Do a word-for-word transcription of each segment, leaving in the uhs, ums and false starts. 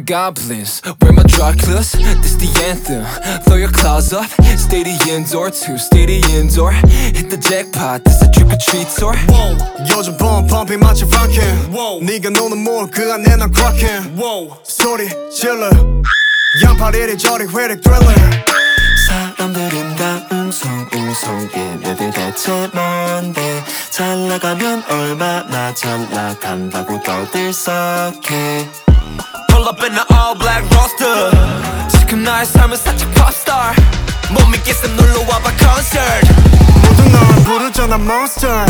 goblins, wear my draw close. This the anthem, throw your claws up. Stay the indoor too, stay the indoor. Hit the jackpot, this a trick or treat tour. Whoa, 요즘 봄 펌핑 마치 franken. Whoa, 네가 노는 몰그 안에 난 cracking. Whoa, 소리 질러. 양팔 이리저리 회색 thriller. 사람들은 다 웅성웅성 얘네들 대체 뭔데 잘 나가면 얼마나 잘 나간다고 떠들썩해. Pull up in the all black roster. 지금 나의 삶은 살짝 popstar. 못 믿겠어 놀러 와봐 concert. 모두 널 부르잖아 monster.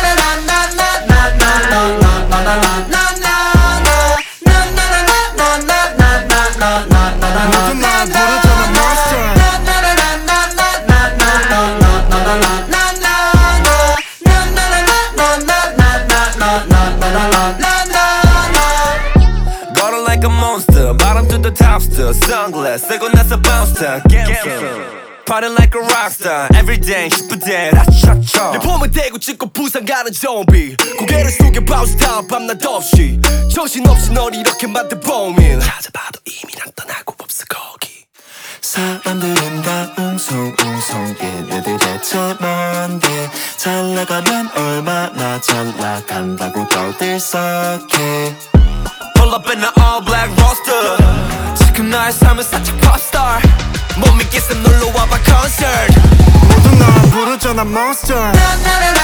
모두 날 부르잖아 monster. Bottle like a monster, bottom to the topster. Sunglass, 쓰고 나서 bounce down. Gangster, party like a rockstar. Everyday, 슈퍼대, 라차차. 내 폼을 대고 찍고 부상 가는 좀비. 고개를 숙여 bounce down, 밤낮 없이. 정신없이 널 이렇게 만든 범인. 찾아봐도 이미 난 떠나고 없어 거기. 사람들은 다 웅성웅성 얘네들 대체 뭔데 잘 나가면 얼마나 잘 나간다고 떠들썩해. Pull up in the all black roster. 지금 나의 삶은 살짝 popstar. 못 믿겠어 놀러 와봐 concert. 모두 날 부르잖아 monster.